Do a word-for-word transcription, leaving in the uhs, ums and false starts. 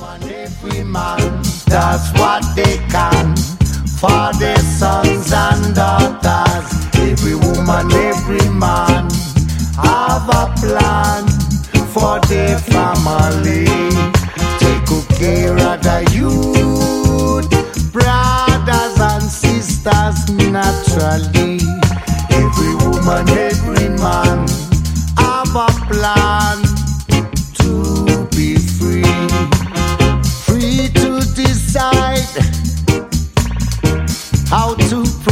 Every man does what they can for their sons and daughters. Every woman, every man have a plan for their family. Take good care of the youth, brothers and sisters naturally. Every woman, every man have a plan to be free. Free to decide how to